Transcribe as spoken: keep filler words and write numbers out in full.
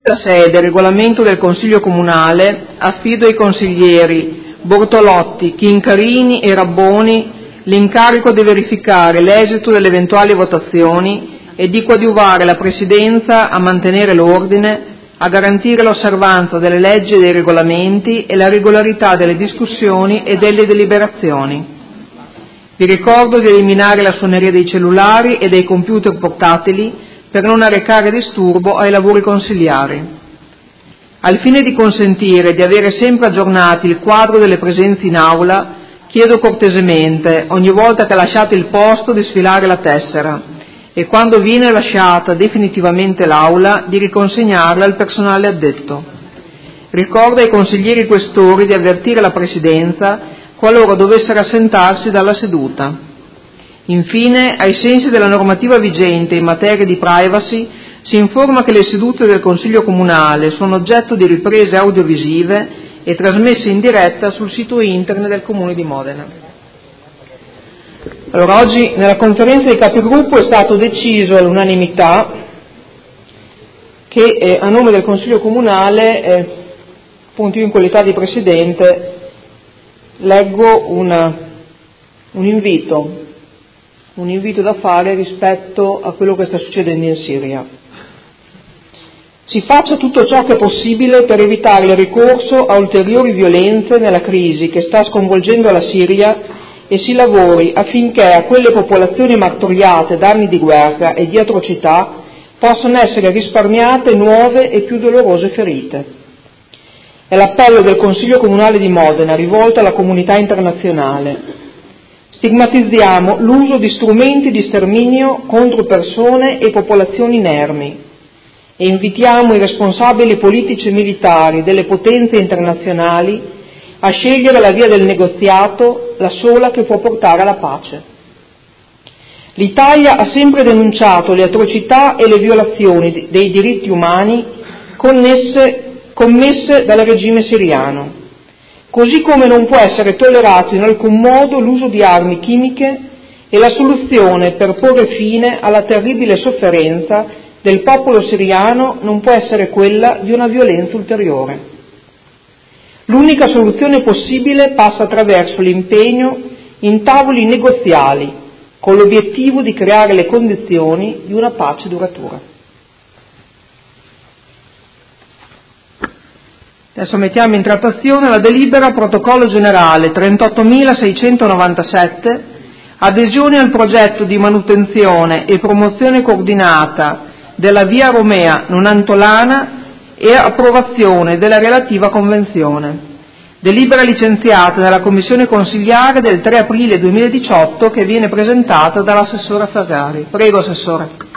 sede regolamento del Consiglio Comunale, affido ai consiglieri Bortolotti, Chincarini e Rabboni l'incarico di verificare l'esito delle eventuali votazioni e di coadiuvare la Presidenza a mantenere l'ordine, a garantire l'osservanza delle leggi e dei regolamenti e la regolarità delle discussioni e delle deliberazioni. Vi ricordo di eliminare la suoneria dei cellulari e dei computer portatili per non arrecare disturbo ai lavori consiliari. Al fine di consentire di avere sempre aggiornati il quadro delle presenze in aula, chiedo cortesemente, ogni volta che lasciate il posto, di sfilare la tessera e quando viene lasciata definitivamente l'aula, di riconsegnarla al personale addetto. Ricordo ai consiglieri questori di avvertire la Presidenza qualora dovessero assentarsi dalla seduta. Infine, ai sensi della normativa vigente in materia di privacy, si informa che le sedute del Consiglio Comunale sono oggetto di riprese audiovisive e trasmesse in diretta sul sito internet del Comune di Modena. Allora, oggi nella conferenza dei capigruppo è stato deciso all'unanimità che eh, a nome del Consiglio Comunale, eh, appunto io in qualità di Presidente, leggo una, un invito, un invito da fare rispetto a quello che sta succedendo in Siria. Si faccia tutto ciò che è possibile per evitare il ricorso a ulteriori violenze nella crisi che sta sconvolgendo la Siria e si lavori affinché a quelle popolazioni martoriate da anni di guerra e di atrocità possano essere risparmiate nuove e più dolorose ferite. È l'appello del Consiglio Comunale di Modena rivolto alla comunità internazionale. Stigmatizziamo l'uso di strumenti di sterminio contro persone e popolazioni inermi e invitiamo i responsabili politici e militari delle potenze internazionali a scegliere la via del negoziato, la sola che può portare alla pace. L'Italia ha sempre denunciato le atrocità e le violazioni dei diritti umani connesse commesse dal regime siriano, così come non può essere tollerato in alcun modo l'uso di armi chimiche e la soluzione per porre fine alla terribile sofferenza del popolo siriano non può essere quella di una violenza ulteriore. L'unica soluzione possibile passa attraverso l'impegno in tavoli negoziali con l'obiettivo di creare le condizioni di una pace duratura. Adesso mettiamo in trattazione la delibera protocollo generale trentottomilaseicentonovantasette, adesione al progetto di manutenzione e promozione coordinata della via Romea Nonantolana e approvazione della relativa convenzione. Delibera licenziata nella Commissione Consiliare del tre aprile duemiladiciotto che viene presentata dall'assessore Fasari. Prego, Assessore.